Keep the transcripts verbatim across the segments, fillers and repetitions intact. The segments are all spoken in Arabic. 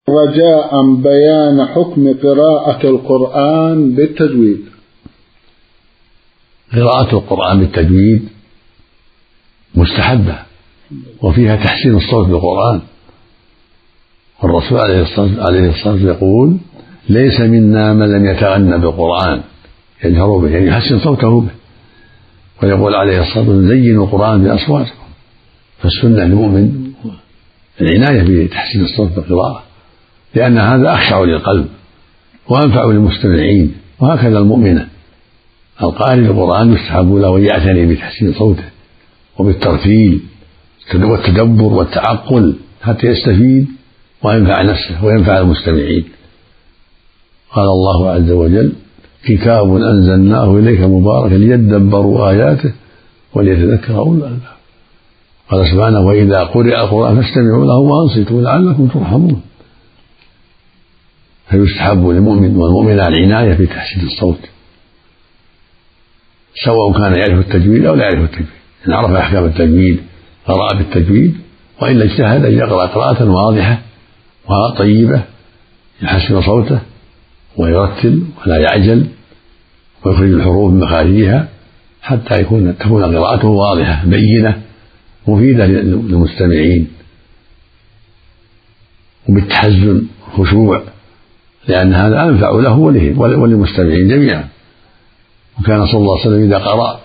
رجاء بيان حكم قراءة القرآن بالتجويد. قراءة القرآن بالتجويد مستحبة وفيها تحسين الصوت بالقرآن، والرسول عليه الصلاة والسلام يقول: ليس منا من لم يتغنى بالقرآن، يجهر به يعني يحسن صوته به. ويقول عليه الصلاة والسلام: زينوا القرآن بأصواتكم. فالسنة للمؤمن العناية بتحسين الصوت بالقراءة، لأن هذا أخشع للقلب وأنفع للمستمعين. وهكذا المؤمنة القارئ للقرآن يستحب له أن يعتني بتحسين صوته وبالترتيل والتدبر والتعقل حتى يستفيد وينفع نفسه وينفع المستمعين. قال الله عز وجل: كتاب أنزلناه إليك مبارك ليدبروا آياته وليتذكر أولو الألباب. قال سبحانه: وإذا قرئ القرآن فاستمعوا له وأنصتوا لعلكم ترحمون. فيستحب للمؤمن والمؤمنة العناية بتحسين الصوت، سواء كان يعرف التجويد أو لا يعرف التجويد. إن عرف أحكام التجويد قرأ بالتجويد، وإلا اجتهد أن يقرأ قراءة واضحة وطيبة يحسن صوته ويرتل ولا يعجل ويخرج الحروف من مخارجها حتى يكون تكون قراءته واضحة بينة مفيدة للمستمعين، وبالتحزن والخشوع، لأن هذا أنفع له وللمستمعين جميعا. وكان صلى الله عليه وسلم إذا قرأ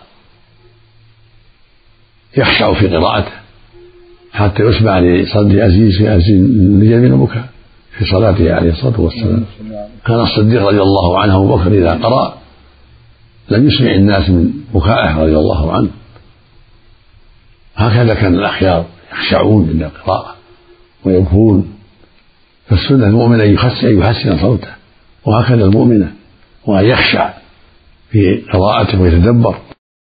يخشع في قراءته حتى يسمع لصدر عزيز نجل من البكاء في صلاته عليه الصلاة والسلام. كان الصديق رضي الله عنه أبو بكر إذا قرأ لم يسمع الناس من بكائه رضي الله عنه. هكذا كان الأخيار يخشعون عند القراءة ويبكون. فالسنة المؤمن أن يحسن صوته، وهكذا المؤمنة، وأن يخشع في قراءته ويتدبر